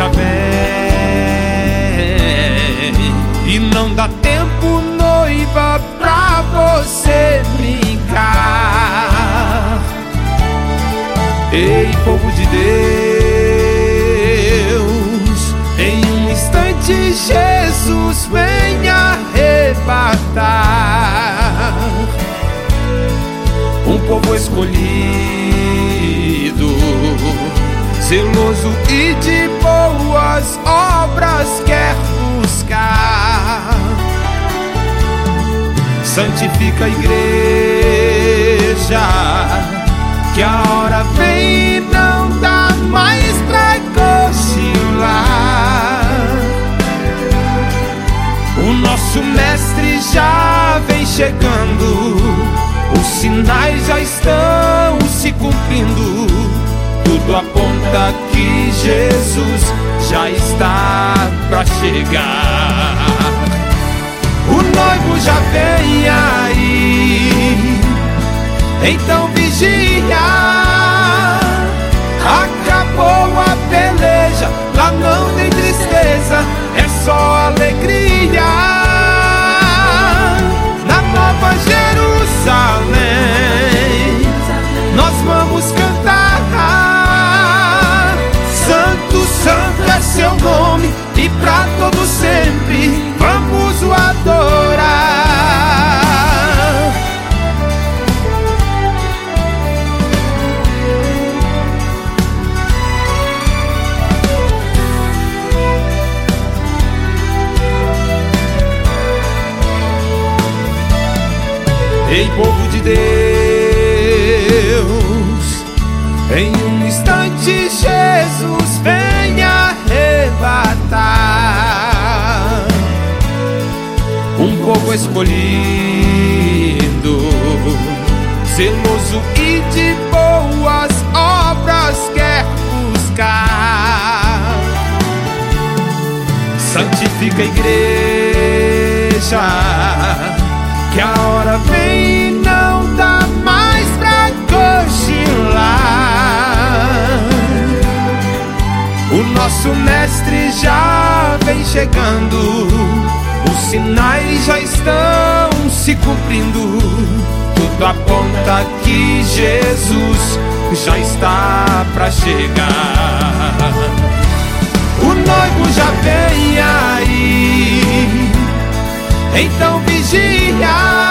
já vem e não dá tempo, noiva, pra você brincar. Ei, povo de Deus, em um instante Jesus vem arrebatar um povo escolhido, zeloso e de boas obras quer buscar. Santifica a igreja, que a hora vem e não dá mais pra cochilar. O nosso mestre já vem chegando, os sinais já estão se cumprindo, tudo aponta que Jesus já está pra chegar. O noivo já vem aí, então vigia. Acabou a peleja, lá não tem tristeza, é só alegria. Na Nova Jerusalém nós vamos cantar. Santo, santo é seu nome, e pra todo sempre vamos o adorar. Ei, povo de Deus, em um instante Jesus vem arrebatar um povo escolhido, zeloso e de boas obras quer buscar. Santifica a igreja, que a hora vem e não dá mais pra cochilar. O nosso mestre já vem chegando, os sinais já estão se cumprindo, tudo aponta que Jesus já está pra chegar. O noivo já vem aí, então vigia.